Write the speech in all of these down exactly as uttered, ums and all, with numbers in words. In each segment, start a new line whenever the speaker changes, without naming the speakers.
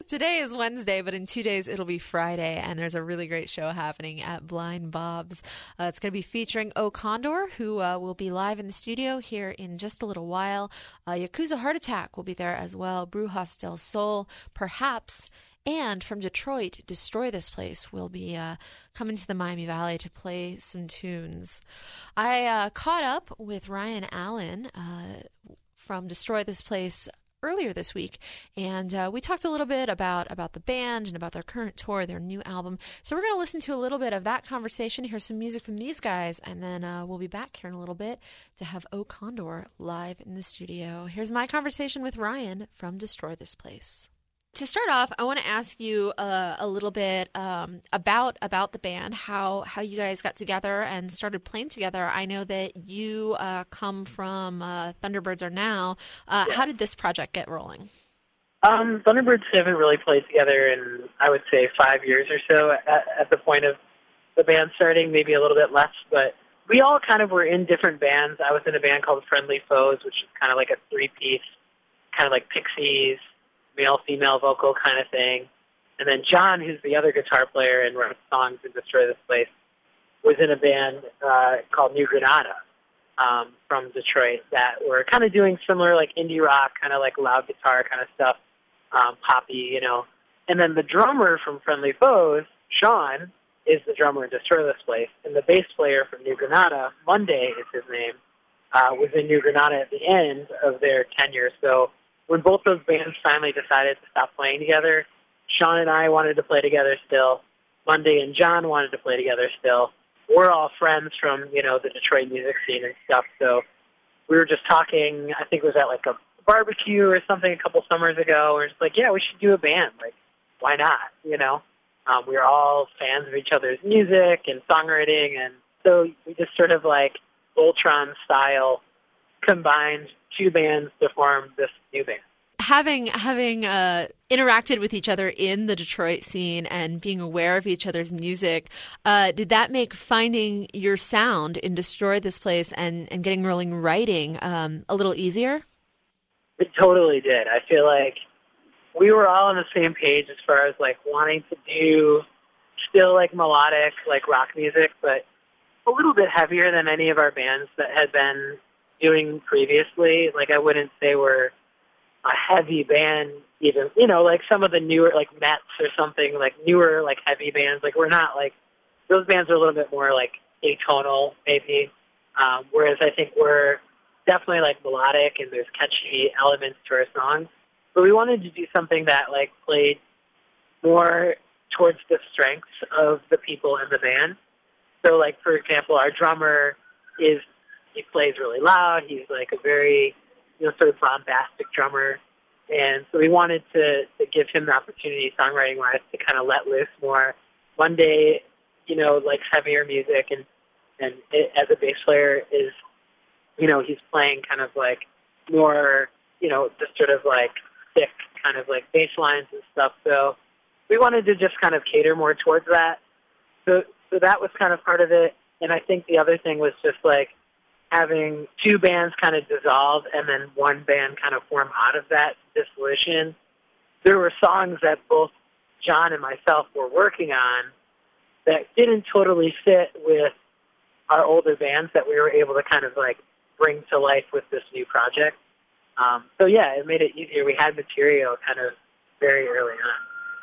Today is Wednesday, but in two days it'll be Friday, and there's a really great show happening at Blind Bob's. Uh, it's going to be featuring O Condor, who uh, will be live in the studio here in just a little while. Uh, Yakuza Heart Attack will be there as well. Brujas del Sol, perhaps. And from Detroit, Destroy This Place will be uh, coming to the Miami Valley to play some tunes. I uh, caught up with Ryan Allen uh, from Destroy This Place earlier this week, and uh, we talked a little bit about, about the band and about their current tour, their new album. So we're going to listen to a little bit of that conversation, hear some music from these guys, and then uh, we'll be back here in a little bit to have O Condor live in the studio. Here's my conversation with Ryan from Destroy This Place. To start off, I want to ask you uh, a little bit um, about about the band, how how you guys got together and started playing together. I know that you uh, come from uh, Thunderbirds Are Now. Uh, yeah. How did this project get rolling?
Um, Thunderbirds haven't really played together in, I would say, five years or so at, at the point of the band starting, maybe a little bit less. But we all kind of were in different bands. I was in a band called Friendly Foes, which is kind of like a three-piece, kind of like Pixies, male-female vocal kind of thing. And then John, who's the other guitar player and wrote songs in Destroy This Place, was in a band uh, called New Granada um, from Detroit that were kind of doing similar like indie rock, kind of like loud guitar kind of stuff, um, poppy, you know. And then the drummer from Friendly Foes, Sean, is the drummer in Destroy This Place. And the bass player from New Granada, Monday is his name, uh, was in New Granada at the end of their tenure. So when both those bands finally decided to stop playing together, Sean and I wanted to play together still. Monday and John wanted to play together still. We're all friends from, you know, the Detroit music scene and stuff. So we were just talking, I think it was at like a barbecue or something a couple summers ago. We were just like, yeah, we should do a band. Like, why not, you know? Um, we were all fans of each other's music and songwriting. And so we just sort of like Voltron style combined two bands to form this new band.
Having having uh, interacted with each other in the Detroit scene and being aware of each other's music, uh, did that make finding your sound in Destroy This Place and, and getting rolling writing um, a little easier?
It totally did. I feel like we were all on the same page as far as like wanting to do still like melodic, like rock music, but a little bit heavier than any of our bands that had been doing previously. Like, I wouldn't say we're a heavy band even, you know, like some of the newer, like Mets or something, like newer, like heavy bands. Like, we're not like, those bands are a little bit more like atonal maybe, um, whereas I think we're definitely like melodic and there's catchy elements to our songs. But we wanted to do something that like played more towards the strengths of the people in the band. So like, for example, our drummer is, he plays really loud. He's like a very, you know, sort of bombastic drummer. And so we wanted to, to give him the opportunity, songwriting-wise, to kind of let loose more. Monday, you know, likes heavier music, and, and it, as a bass player is, you know, he's playing kind of like more, you know, just sort of like thick kind of like bass lines and stuff. So we wanted to just kind of cater more towards that. So, so that was kind of part of it. And I think the other thing was just like, having two bands kind of dissolve and then one band kind of form out of that dissolution. There were songs that both John and myself were working on that didn't totally fit with our older bands that we were able to kind of like bring to life with this new project. Um, so yeah, it made it easier. We had material kind of very early on.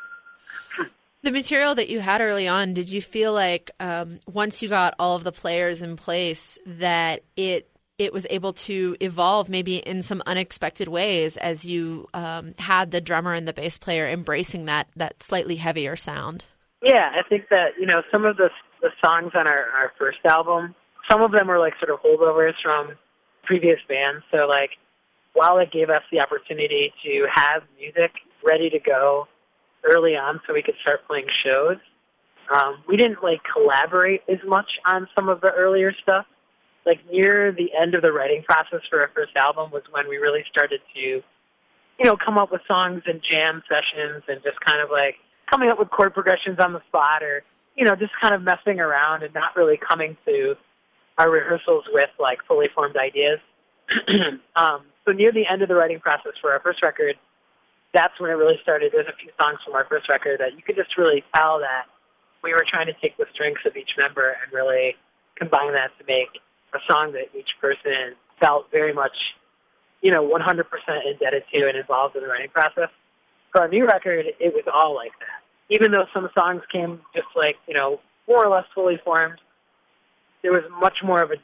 The material that you had early on, did you feel like um, once you got all of the players in place that it it was able to evolve maybe in some unexpected ways as you um, had the drummer and the bass player embracing that, that slightly heavier sound?
Yeah, I think that, you know, some of the, the songs on our, our first album, some of them were like sort of holdovers from previous bands. So like, while it gave us the opportunity to have music ready to go early on so we could start playing shows, um, we didn't like collaborate as much on some of the earlier stuff. Like near the end of the writing process for our first album was when we really started to, you know, come up with songs and jam sessions and just kind of like coming up with chord progressions on the spot, or, you know, just kind of messing around and not really coming to our rehearsals with like fully formed ideas. um, so near the end of the writing process for our first record, that's when it really started. There's a few songs from our first record that you could just really tell that we were trying to take the strengths of each member and really combine that to make a song that each person felt very much, you know, one hundred percent indebted to and involved in the writing process. For our new record, it was all like that. Even though some songs came just like, you know, more or less fully formed, there was much more of an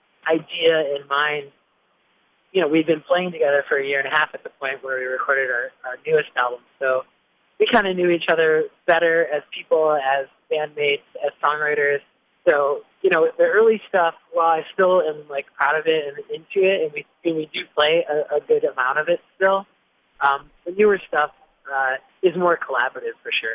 idea in mind. You know, we'd been playing together for a year and a half at the point where we recorded our, our newest album. So we kind of knew each other better as people, as bandmates, as songwriters. So, you know, the early stuff, while I still am, like, proud of it and into it, and we, and we do play a, a good amount of it still, um, the newer stuff uh, is more collaborative for sure.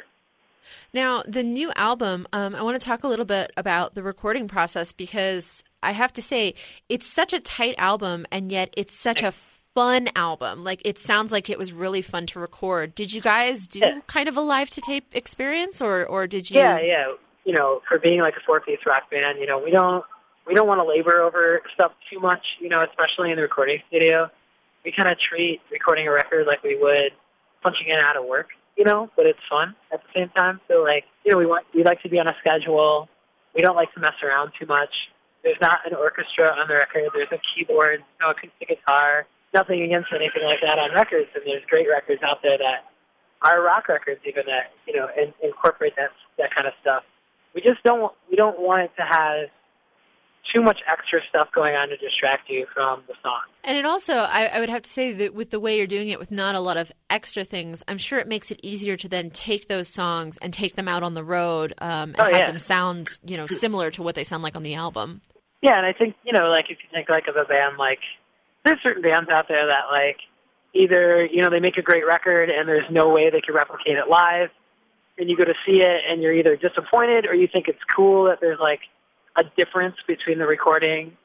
Now, the new album, um, I want to talk a little bit about the recording process, because I have to say it's such a tight album, and yet it's such a fun album. Like, it sounds like it was really fun to record. Did you guys do
yeah.
kind of a live-to-tape experience, or, or did you?
Yeah, yeah. You know, for being like a four-piece rock band, you know, we don't we don't want to labor over stuff too much, you know, especially in the recording studio. We kind of treat recording a record like we would punching in and out of work, you know, but it's fun at the same time. So, like, you know, we want we like to be on a schedule. We don't like to mess around too much. There's not an orchestra on the record. There's a keyboard, no acoustic guitar. Nothing against anything like that on records, and there's great records out there that are rock records even that, you know, in, incorporate that that kind of stuff. We just don't we don't want it to have too much extra stuff going on to distract you from the song.
And it also, I, I would have to say that with the way you're doing it with not a lot of extra things, I'm sure it makes it easier to then take those songs and take them out on the road um, and
oh,
have
yeah.
them sound, you know, similar to what they sound like on the album.
Yeah, and I think, you know, like if you think like of a band, like there's certain bands out there that like either, you know, they make a great record and there's no way they can replicate it live, and you go to see it and you're either disappointed or you think it's cool that there's like a difference between the recording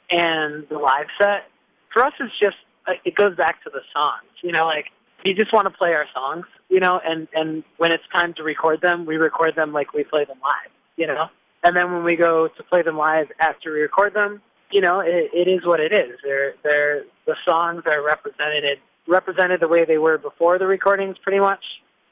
and the live set. For us, it's just, it goes back to the songs, you know, like we just want to play our songs, you know, and, and when it's time to record them, we record them like we play them live, you know, and then when we go to play them live after we record them, you know, it, it is what it is. They're, they're, the songs are represented, represented the way they were before the recordings pretty much,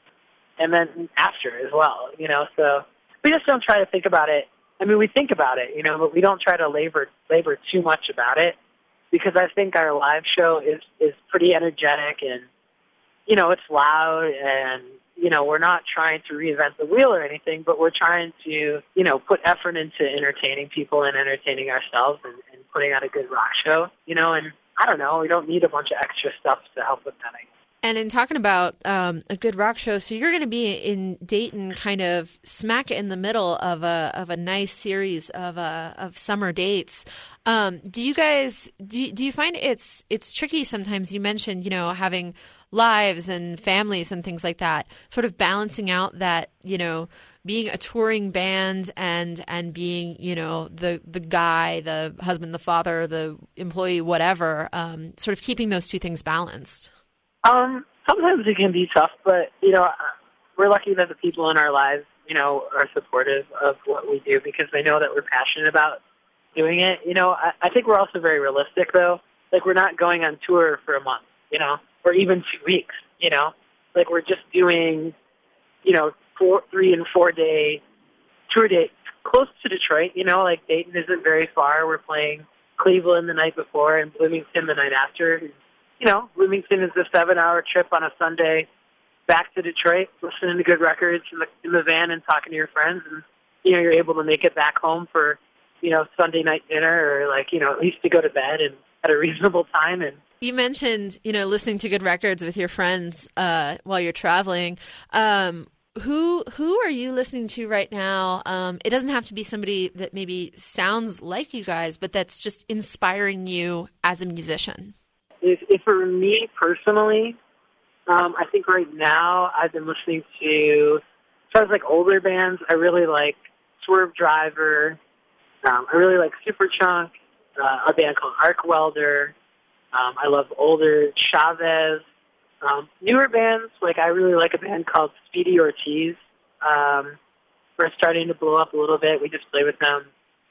and then after as well, you know, so we just don't try to think about it. I mean, we think about it, you know, but we don't try to labor labor too much about it, because I think our live show is, is pretty energetic and, you know, it's loud and, you know, we're not trying to reinvent the wheel or anything, but we're trying to, you know, put effort into entertaining people and entertaining ourselves and, and putting on a good rock show, you know, and I don't know, we don't need a bunch of extra stuff to help with that, I guess.
And in talking about um, a good rock show, so you're going to be in Dayton, kind of smack in the middle of a of a nice series of uh, of summer dates. Um, do you guys do you, do you find it's it's tricky sometimes? You mentioned, you know, having lives and families and things like that, sort of balancing out that, you know, being a touring band and and being, you know, the the guy, the husband, the father, the employee, whatever, um, sort of keeping those two things balanced.
Um, sometimes it can be tough, but, you know, we're lucky that the people in our lives, you know, are supportive of what we do because they know that we're passionate about doing it. You know, I, I think we're also very realistic, though. Like, we're not going on tour for a month, you know, or even two weeks, you know. Like, we're just doing, you know, four, three and four day tour dates close to Detroit, you know, like Dayton isn't very far. We're playing Cleveland the night before and Bloomington the night after. You know, Bloomington is a seven-hour trip on a Sunday back to Detroit, listening to good records in the, in the van and talking to your friends. And, you know, you're able to make it back home for, you know, Sunday night dinner or, like, you know, at least to go to bed and at a reasonable time. And
you mentioned, you know, listening to good records with your friends uh, while you're traveling. Um, who who are you listening to right now? Um, it doesn't have to be somebody that maybe sounds like you guys, but that's just inspiring you as a musician.
If, if for me personally, um, I think right now I've been listening to, as far as like older bands, I really like Swerve Driver. Um, I really like Superchunk, uh, a band called Arc Welder. Um, I love older Chavez. Um, newer bands, like I really like a band called Speedy Ortiz. Um, we're starting to blow up a little bit. We just played with them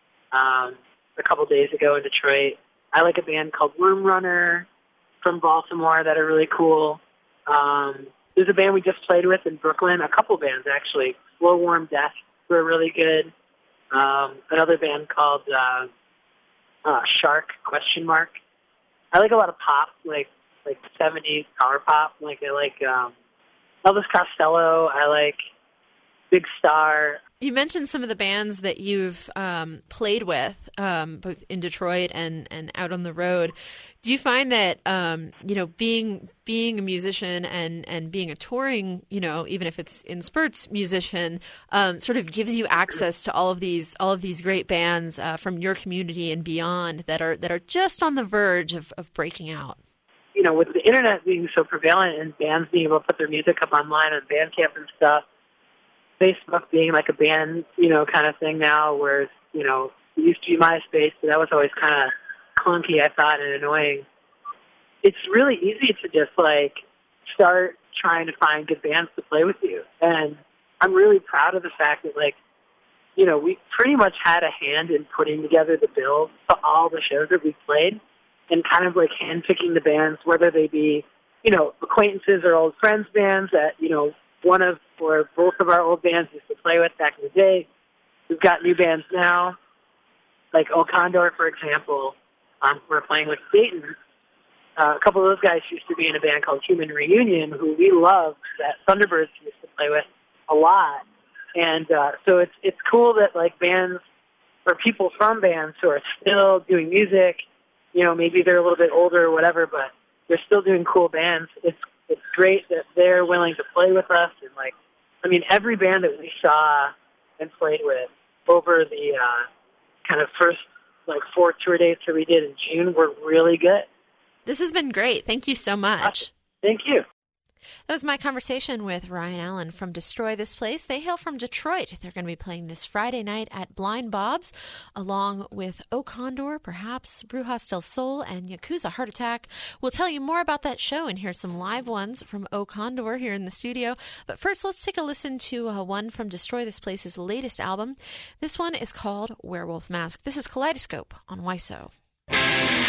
um, a couple days ago in Detroit. I like a band called Worm Runner from Baltimore that are really cool. Um, there's a band we just played with in Brooklyn, a couple bands actually. Slow Warm Death were really good. Um, another band called uh, uh, Shark question mark. I like a lot of pop, like like seventies power pop. Like I like um, Elvis Costello. I like Big Star.
You mentioned some of the bands that you've um, played with, um, both in Detroit and, and out on the road. Do you find that um, you know being being a musician and, and being a touring, you know, even if it's in spurts, musician, um, sort of gives you access to all of these all of these great bands uh, from your community and beyond that are that are just on the verge of, of breaking out?
You know, with the internet being so prevalent and bands being able to put their music up online on Bandcamp and stuff, Facebook being like a band, you know, kind of thing now, whereas, you know, it used to be MySpace, but that was always kind of clunky, I thought, and annoying. It's really easy to just, like, start trying to find good bands to play with you. And I'm really proud of the fact that, like, you know, we pretty much had a hand in putting together the bills for all the shows that we played and kind of, like, hand-picking the bands, whether they be, you know, acquaintances or old friends bands that, you know, one of or both of our old bands used to play with back in the day. We've got new bands now, like O Condor, for example. Um, we're playing with Dayton. Uh, a couple of those guys used to be in a band called Human Reunion, who we love, that Thunderbirds used to play with a lot. And uh, so it's it's cool that like bands or people from bands who are still doing music, you know, maybe they're a little bit older or whatever, but they're still doing cool bands. It's it's great that they're willing to play with us. And like, I mean, every band that we saw and played with over the uh, kind of first like four tour dates that we did in June were really good.
This has been great. Thank you so much.
Awesome. Thank you.
That was my conversation with Ryan Allen from Destroy This Place. They hail from Detroit. They're going to be playing this Friday night at Blind Bob's, along with O Condor, perhaps Brujas del Sol, and Yakuza Heart Attack. We'll tell you more about that show and hear some live ones from O Condor here in the studio. But first, let's take a listen to uh, one from Destroy This Place's latest album. This one is called Werewolf Mask. This is Kaleidoscope on W I S O.